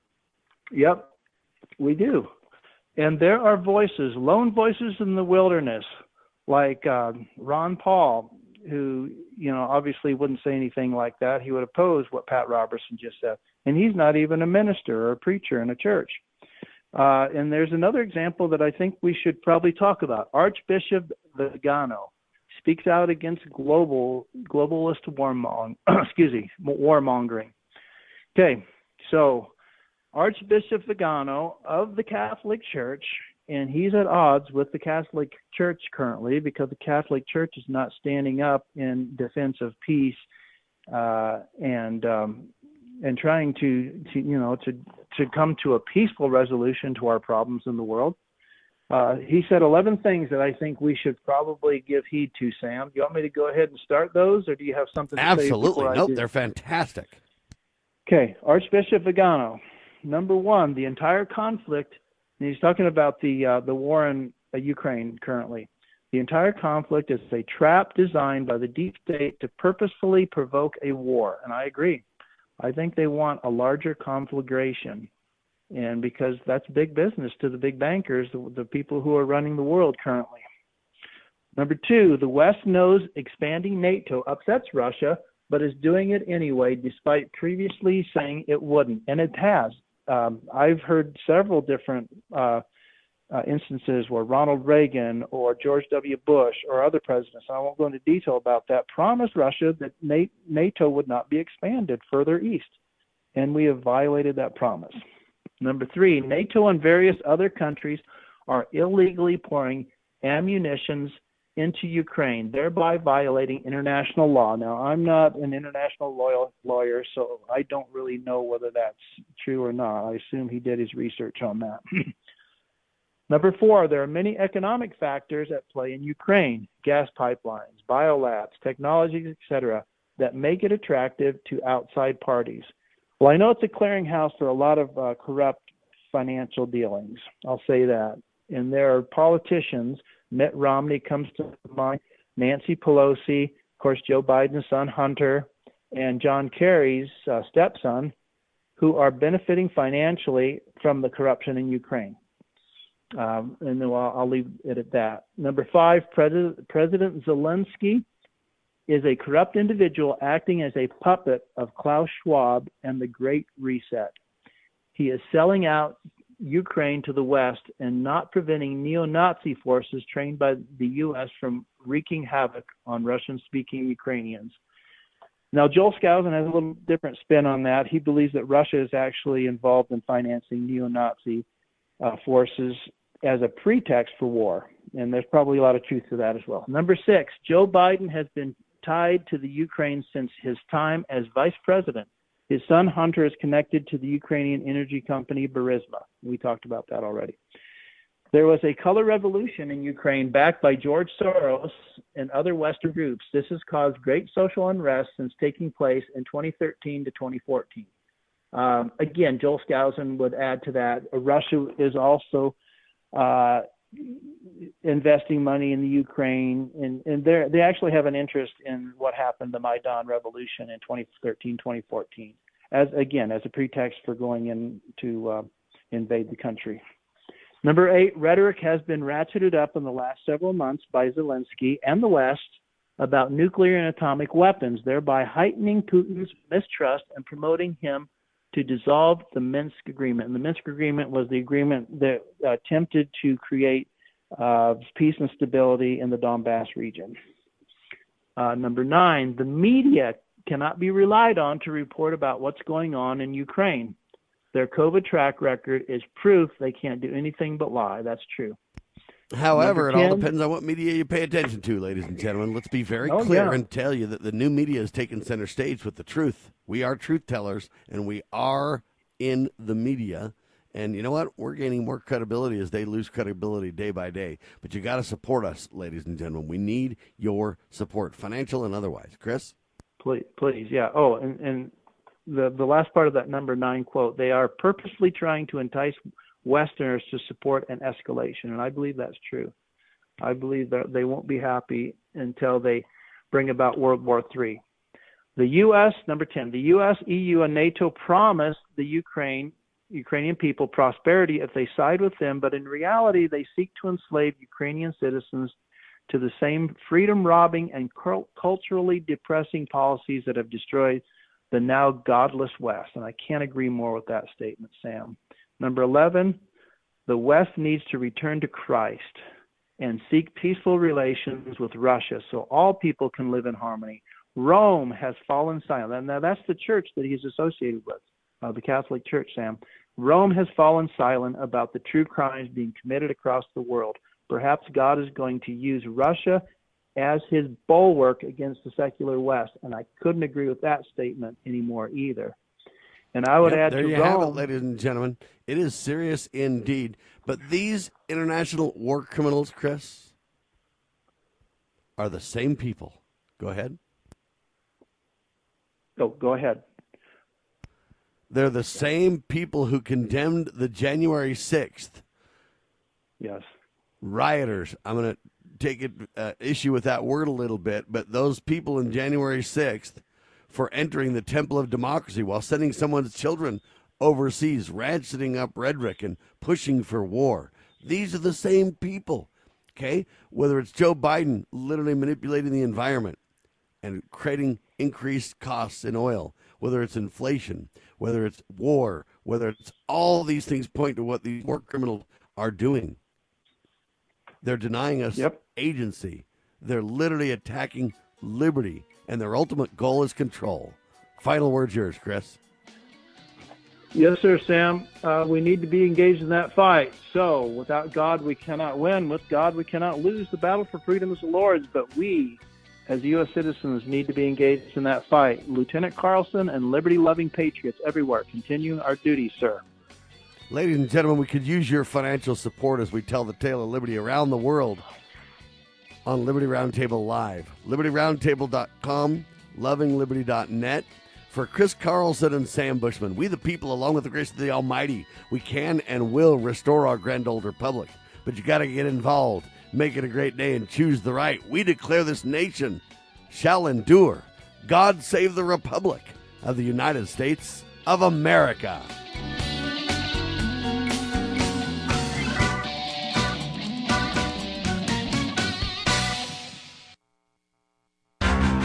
Yep, we do. And there are voices, lone voices in the wilderness, like uh, Ron Paul, who, you know, obviously wouldn't say anything like that. He would oppose what Pat Robertson just said. And he's not even a minister or a preacher in a church. Uh, and there's another example that I think we should probably talk about. Archbishop Vigano speaks out against global globalist warmong- excuse me, warmongering. Okay, so Archbishop Vigano of the Catholic Church, and he's at odds with the Catholic Church currently because the Catholic Church is not standing up in defense of peace uh, and um, and trying to, to you know to to come to a peaceful resolution to our problems in the world. Uh, he said eleven things that I think we should probably give heed to, Sam. Do you want me to go ahead and start those, or do you have something to Absolutely. say before Nope, I do? they're fantastic. Okay, Archbishop Vigano. Number one, the entire conflict, and he's talking about the uh, the war in uh, Ukraine currently. The entire conflict is a trap designed by the deep state to purposefully provoke a war, and I agree. I think they want a larger conflagration. And because that's big business to the big bankers, the, the people who are running the world currently. Number two, the West knows expanding NATO upsets Russia, but is doing it anyway, despite previously saying it wouldn't. And it has. Um, I've heard several different uh, uh, instances where Ronald Reagan or George W. Bush or other presidents, I won't go into detail about that, promised Russia that NATO would not be expanded further east. And we have violated that promise. Number three, NATO and various other countries are illegally pouring ammunitions into Ukraine, thereby violating international law. Now, I'm not an international law- lawyer, so I don't really know whether that's true or not. I assume he did his research on that. Number four, there are many economic factors at play in Ukraine, gas pipelines, biolabs, technologies, et cetera, that make it attractive to outside parties. Well, I know it's a clearinghouse for a lot of uh, corrupt financial dealings. I'll say that. And there are politicians, Mitt Romney comes to mind, Nancy Pelosi, of course, Joe Biden's son, Hunter, and John Kerry's uh, stepson, who are benefiting financially from the corruption in Ukraine. Um, and then I'll, I'll leave it at that. Number five, President, President Zelensky is a corrupt individual acting as a puppet of Klaus Schwab and the Great Reset. He is selling out Ukraine to the West and not preventing neo-Nazi forces trained by the U S from wreaking havoc on Russian-speaking Ukrainians. Now, Joel Skousen has a little different spin on that. He believes that Russia is actually involved in financing neo-Nazi uh, forces as a pretext for war, and there's probably a lot of truth to that as well. Number six, Joe Biden has been tied to the Ukraine since his time as vice president. His son Hunter is connected to the Ukrainian energy company Burisma. We talked about that already. There was a color revolution in Ukraine backed by George Soros and other Western groups. This has caused great social unrest since taking place in twenty thirteen to twenty fourteen. Um, again, Joel Skousen would add to that. Russia is also uh, investing money in the Ukraine, and, and they actually have an interest in what happened, the Maidan Revolution in twenty thirteen, twenty fourteen, as again, as a pretext for going in to uh, invade the country. Number eight, rhetoric has been ratcheted up in the last several months by Zelensky and the West about nuclear and atomic weapons, thereby heightening Putin's mistrust and promoting him to dissolve the Minsk Agreement. And the Minsk Agreement was the agreement that attempted to create uh, peace and stability in the Donbass region. Uh, number nine, the media cannot be relied on to report about what's going on in Ukraine. Their COVID track record is proof they can't do anything but lie. That's true. However, ten, it all depends on what media you pay attention to, ladies and gentlemen. Let's be very oh, clear yeah. and tell you that the new media is taking center stage with the truth. We are truth tellers, and we are in the media. And you know what? We're gaining more credibility as they lose credibility day by day. But you got to support us, ladies and gentlemen. We need your support, financial and otherwise. Chris? Please, please, yeah. Oh, and, and the, the last part of that number nine quote, they are purposely trying to entice Westerners to support an escalation, and I believe that's true. I believe that they won't be happy until they bring about World War Three. The U S, number ten, the U S, E U, and NATO promise the Ukraine, Ukrainian people prosperity if they side with them, but in reality, they seek to enslave Ukrainian citizens to the same freedom-robbing and culturally depressing policies that have destroyed the now godless West. And I can't agree more with that statement, Sam. Number eleven, the West needs to return to Christ and seek peaceful relations with Russia so all people can live in harmony. Rome has fallen silent. Now, that's the church that he's associated with, uh, the Catholic Church, Sam. Rome has fallen silent about the true crimes being committed across the world. Perhaps God is going to use Russia as his bulwark against the secular West, and I couldn't agree with that statement anymore either. And I would yep, add there to you Rome, have it, ladies and gentlemen. It is serious indeed. But these international war criminals, Chris, are the same people. Go ahead. Go, go ahead. They're the same people who condemned the January sixth. Yes. Rioters. I'm going to take it, uh, issue with that word a little bit, but those people in January sixth for entering the temple of democracy while sending someone's children overseas, ratcheting up rhetoric and pushing for war. These are the same people, okay? Whether it's Joe Biden literally manipulating the environment and creating increased costs in oil, whether it's inflation, whether it's war, whether it's all these things point to what these war criminals are doing. They're denying us yep. agency. They're literally attacking liberty, and their ultimate goal is control. Final word's yours, Chris. Yes, sir, Sam. Uh, we need to be engaged in that fight. So, without God, we cannot win. With God, we cannot lose. The battle for freedom is the Lord's, but we, as U S citizens, need to be engaged in that fight. Lieutenant Carlson and liberty-loving patriots everywhere, continue our duty, sir. Ladies and gentlemen, we could use your financial support as we tell the tale of liberty around the world on Liberty Roundtable Live. liberty roundtable dot com, loving liberty dot net. For Chris Carlson and Sam Bushman, we the people, along with the grace of the Almighty, we can and will restore our grand old republic. But you got to get involved, make it a great day, and choose the right. We declare this nation shall endure. God save the Republic of the United States of America.